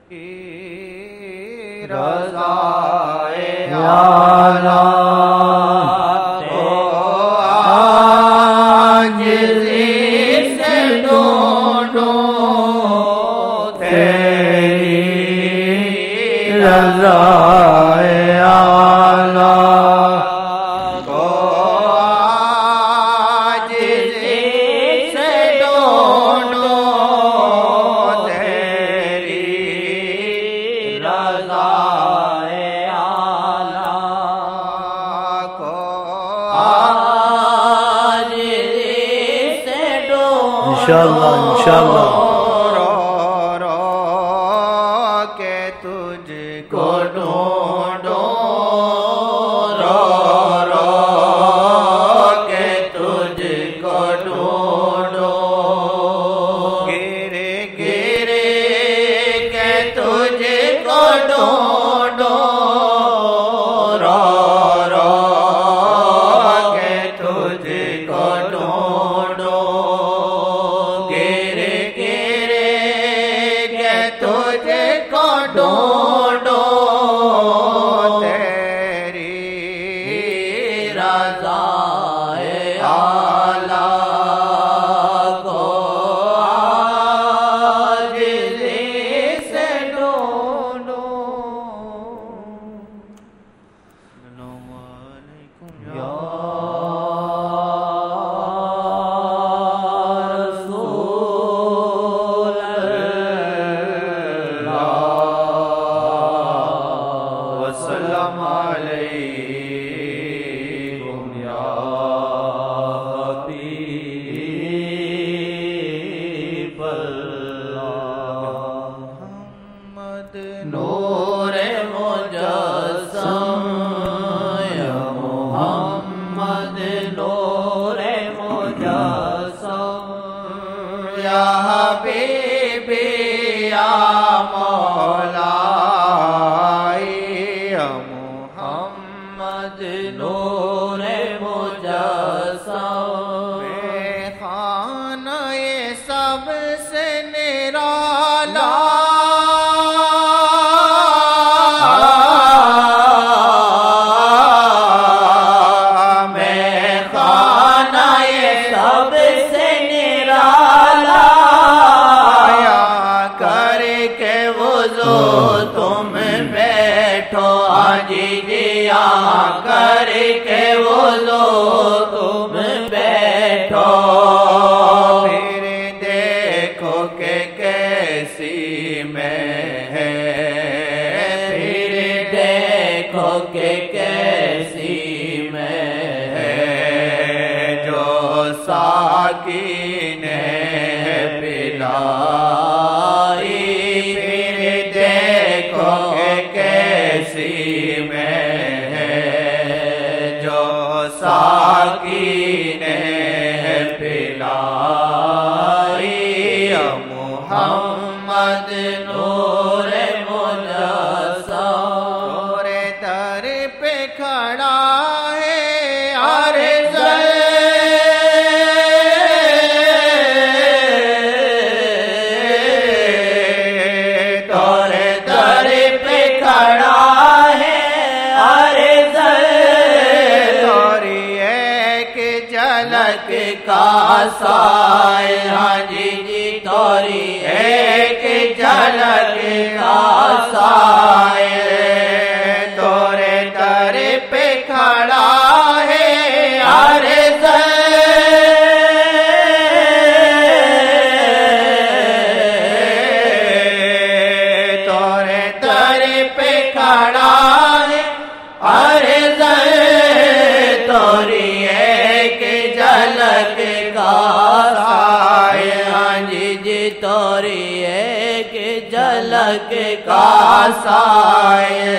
رضائے اعلیٰ کو عاجزی سے ڈھونڈوں تیری رضائے اعلیٰ کو عاجزی سے ڈھونڈوں تیری رضائے اعلیٰ کو عاجزی سے ڈھونڈوں انشاءاللہ انشاءاللہ کو ڈھونڈوں رو رو کے تجھ کو ڈھونڈوں گرے گرے کے تجھ کو ڈھونڈوں رو رو کے تجھ کو ڈھونڈوں گرے گرے کے تجھ کو ڈھونڈوں نور مجسم یا محمد نور مجسم یا حبیبی یا مولائی یا محمد نور مجسم خانہ سب سے نرالا تم بیٹھو عاجزیاں کر کے وضو تم بیٹھو پھر دیکھو کہ کیسی میں ہے پھر دیکھو کہ کیسی میں ہے جو ساکی نے پلائی کیسی میں ہے جو ساکی نے پلائی محمد نور مجسم تورے در پہ کھڑا ہے عرض کا سائے ہاں جی جی توری ایک جھلک کا سائے تورے در پہ کھڑا ہے عرض تورے در پہ کھڑا ہے عرض توری جھلک کا سائے ہاں جی جی توری ایک جھلک کا سائے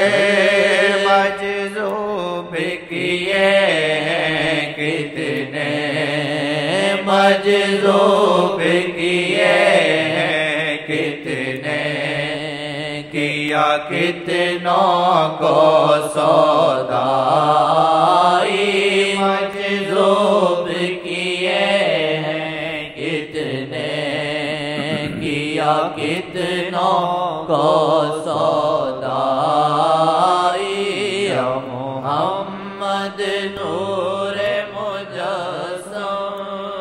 مجذوب کیے ہیں کتنے مجذوب کیے ہیں کتنے کیا کتنوں کو سودائی مجذوب کیے ہیں کتنے کیا کتنوں کو سودائی محمد نور مجسم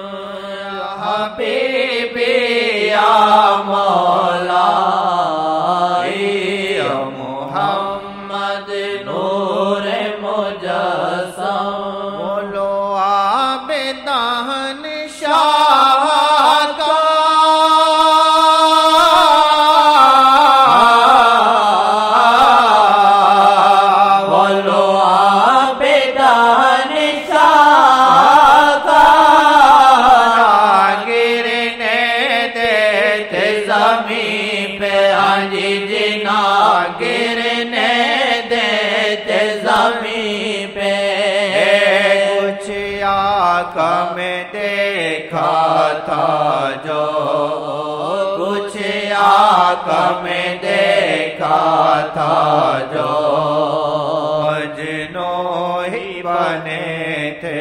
حبیبی یا مولا محمد نور مجسم بولو عابدان شاہ کا بولو عابدان شاہ کا گرنے دیتے زمین پہ آجی جنا گرنے دیتے زمین پہ کچھ آقا میں دیکھا تھا جو کچھ آقا میں دیکھا تھا جو مجنوں ہی بنے تھے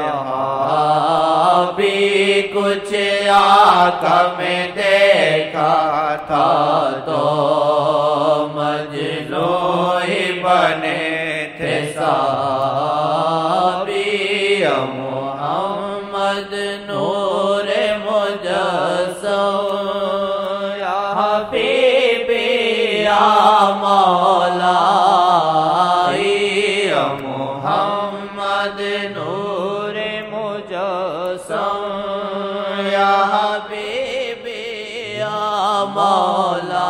صحابی کچھ آقا میں دیکھا تھا تو مجنوں ہی بنے تھے صحابی محمد نور مجسم یا حبیبی یا مولا محمد نور مجسم یا حبیبی یا مولا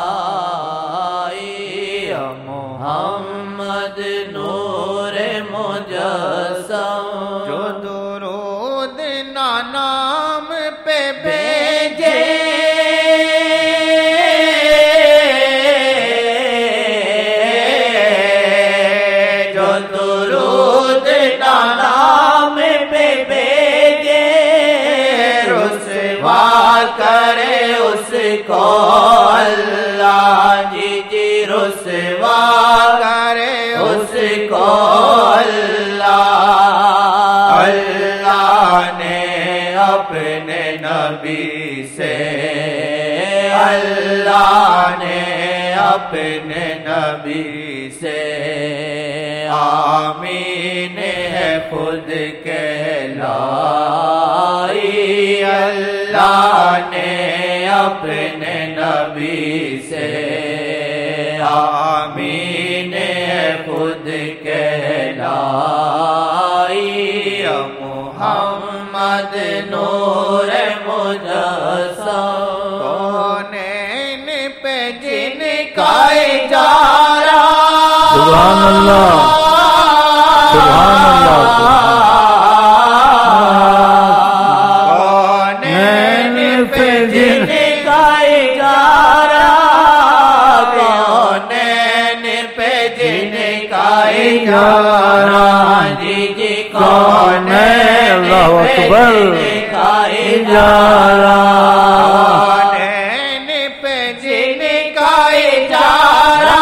محمد نور مجسم جو درود نام پہ بھیجے جو درود نام پہ بھیجے رسوا کرے اس کو اللہ جی جی رسوا کرے اس کو اللہ نے اپنے نبی سے اللہ نے اپنے نبی سے آمین ہے خود کہلائی اللہ نے اپنے نبی سے آمین ہے خود کہلائی محمد نور مجسم کونین پہ جن کا اجارہ سبحان اللہ سبحان کونین پہ جن کا اجارہ کونین پہ جن کا اجارہ جی جی کونین اللہ اکبر کا اجارہ کونین پہ جن کا اجارہ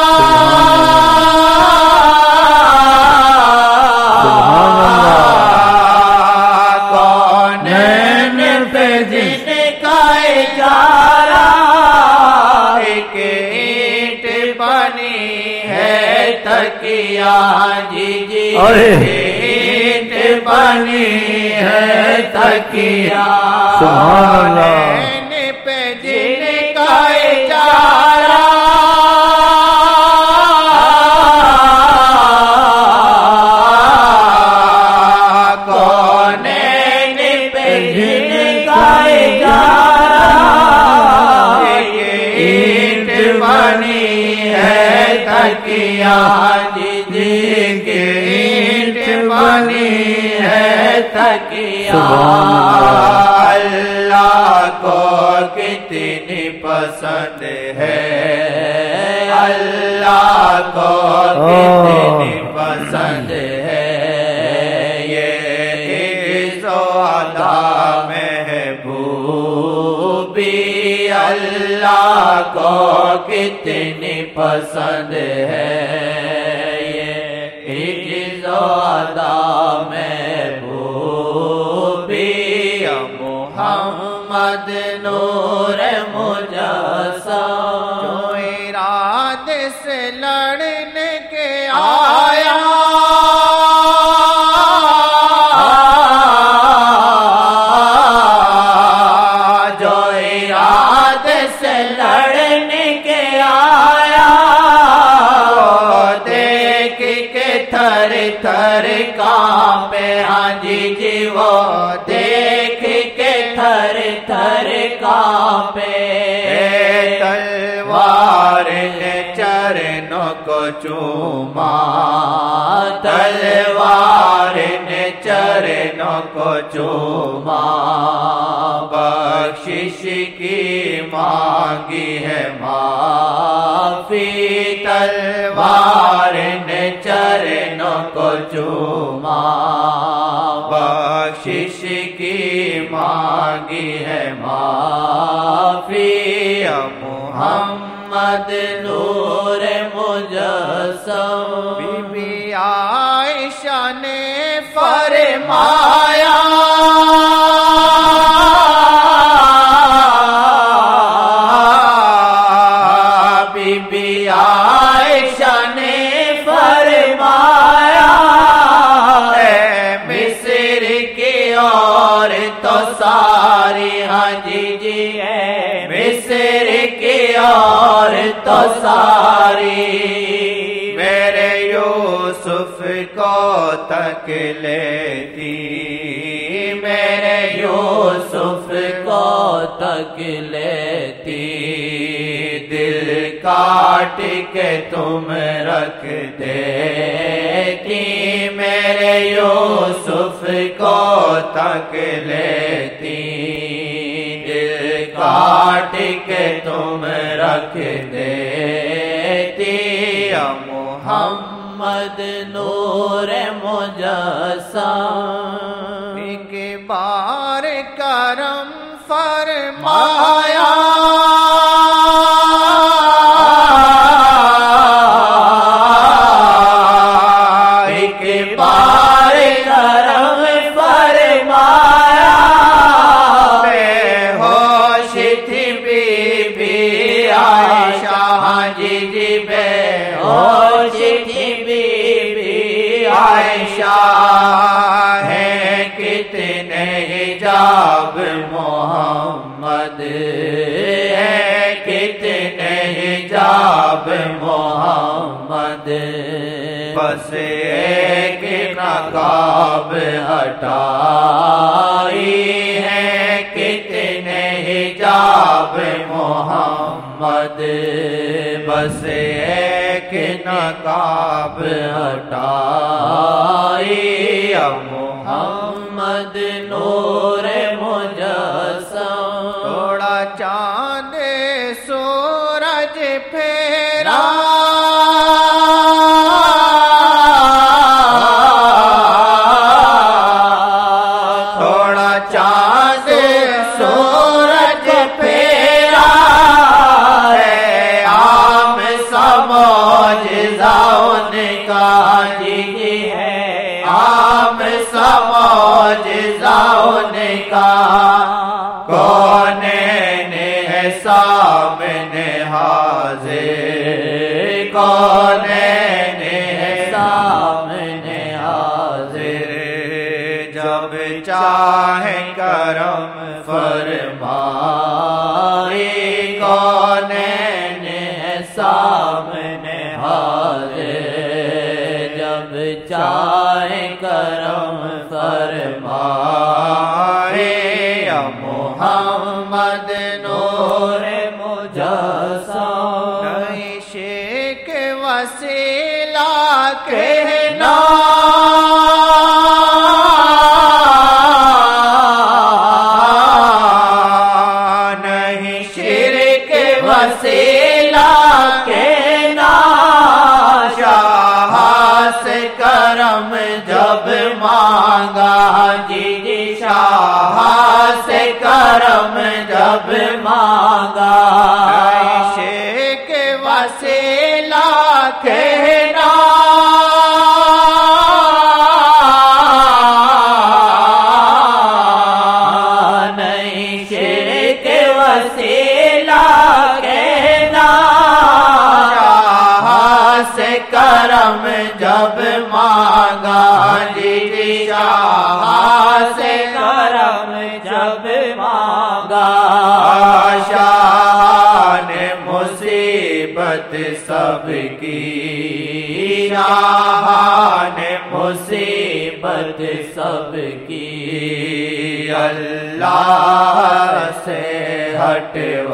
کونین پہ جن کا اجارہ ایک اینٹ بنی ہے تکیہ جی جی اینٹ بنی ہے تکیہ سبحان اللہ کونین پہ جن کا اجارہ کونین پہ جن کا اجارہ ایک اینٹ بنی ہے تکیہ جی جی کے اینٹ بنی ہے تکیہ اللہ کو کتنی پسند ہے اللہ کو کتنی پسند ہے یہ عزو عطا محبوبی اللہ کو کتنی پسند ہے یہ عزو عطا محبوبی محمد نور مجسم یاد سے لڑنے کے آیا جو یاد سے لڑنے کے آیا دیکھ کے تھر تھر کانپے ہاں جی جی وہ دیکھ کے تھر تھر کانپے تلوار نے چرنوں کو چوما تلوار نے چرنوں کو چوما بخشش کی مانگی ہے معافی تلوار نے چرنوں کو چوما بخشش کی مانگی ہے معافی محمد نور مجسم بی بی عائشہ نے فرمایا بی بی عائشہ نے فرمایا مصر کی اور تو ساری ہاں جی جی ہے مصر کی اور تو ساری میرے یوسف کو تک لیتی میرے یوسف کو تک لیتی دل کاٹ کے تم رکھ دیتی میرے یوسف کو تک لیتی دل کاٹ کے تم رکھ دیتی محمد نور مجسم ایک بار کرم فرمایا ایک بار کرم فرمایا بے ہوش تھی بی بی عائشہ ہاں جی جی بے ہوش تھی بی بی عائشہ ہے کتنے حجاب محمد ہے کتنے حجاب محمد بس ایک نقاب ہٹائی ہے کتنے حجاب محمد بس ایک نقاب ہٹائی محمد نور مجسم تھوڑا چاند سورج پھیرا تھوڑا چاند سورج پھیرا ہے عام سموجزاؤن کا جی ہے عام سموجزاؤن کا کونین ہے سامنے حاضر کونین ہے سامنے حاضر جب چاہے کرم فرمائی کونین ہے سامنے حاضر جب چاہے کرم فرمائی محمد نور مجسم نہیں شیخ وسیلہ کہنا نہیں شرک وسیلہ کہنا شاہ سے کرم جب مانگا جی جی شاہ سے کرم جب مانگا شیخ وسیلہ کہنا نہیں شرک وسیلہ کہنا کرم جب مانگا جی شاہ سے کرم جب مانگا شاہ نے مصیبت سب کی شاہ نے مصیبت سب کی اللہ سے ہٹوائی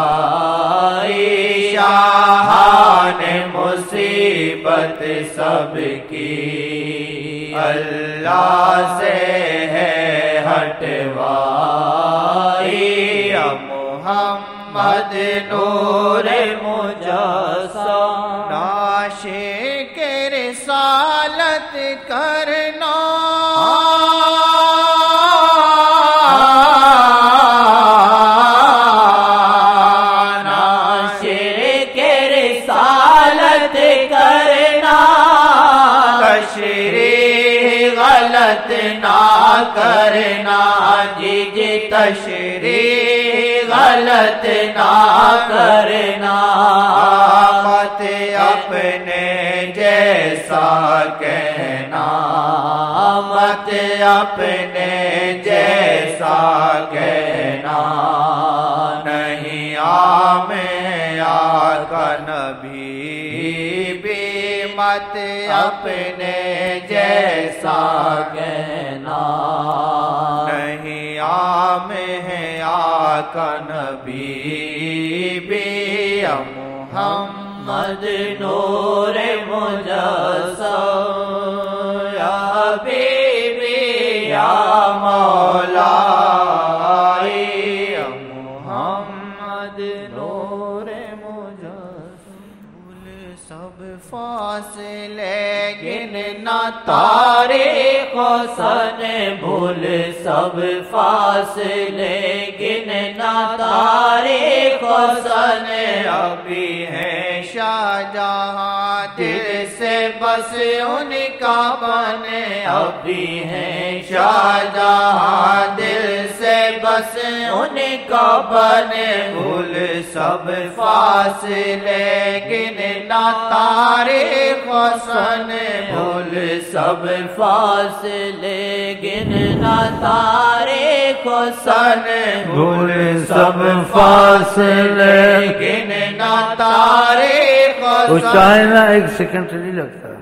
شاہ نے مصیبت سب کی اللہ سے ہے ہٹوائی محمد نور مجسم ناشے کے رسالت کرنا غلط نہ کرنا جی تشریح غلط نہ کرنا مت اپنے جیسا کہنا مت اپنے جیسا کہنا نہیں عام آقا نبی بھی مت اپنے جیسا کہنا نہیں عام ہے آقا نبی بھی محمد نور مجسم یا حبیبی یا مولا محمد نور سب فاصلے گننا تاریخ و سن بھول سب فاصلے گننا تاریخ و سن ابھی ہے شاہ جہاں دل سے بس ان کا بنے ابھی ہے شاہ جہاں دل سے بس ان کا بنے بھول سب فاصلے گننا تاریخ و سن بھول سب فاصلے گننا تاریخ و سن بھول سب فاصلے گننا تاریخ و اس کا ہے نا ایک سیکنڈ نہیں لگتا